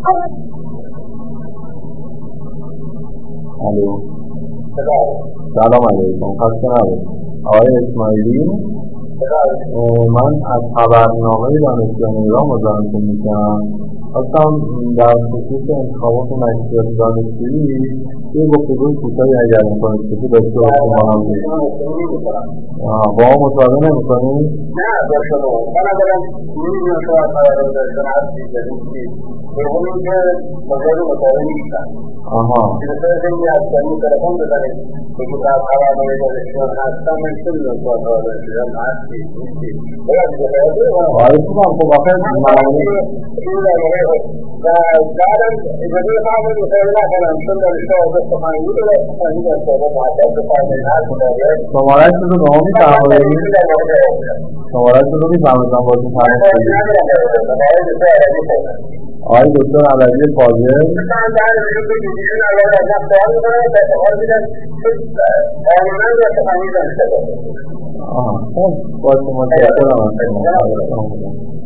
الو سلام علیکم، خسته نباشید. آقای اسماعیلی، من از خبرنامه دانشگاه ایران مزاحمتون میشم. خواستم در خصوص انتخابات مجلس دانشجویی یه گفتگوی کوتاهی اگر امکانش باشه داشته باشیم با هم. با ما مصاحبه نمی‌کنید؟ نه داشته باشم. من اولا نمی‌دونم شما خبر داشتن هستی جدیدی بگونیم که مصاحبه نیستن. بسیار خیلی از جمعی تلفن بزنید بگید از خبرنامه دانشجویان هستم، من چه میدونم شما خبر دانشجویان هستی نیستی باید دیگه آره خوبم. خب آخه و بعدم اجازه فرمایید مصاحبه نکنم چون دانشگاه آزاد سخنگوی رو سخنگوی دانشگاه محدد بفرمایید هر کدامت شماره‌تون رو به ما می‌فرمایید؟ شماره‌تون رو می‌فرمایید بازی فرمایید. آقای دکتر علوی فاضل خب باشه متشکرم.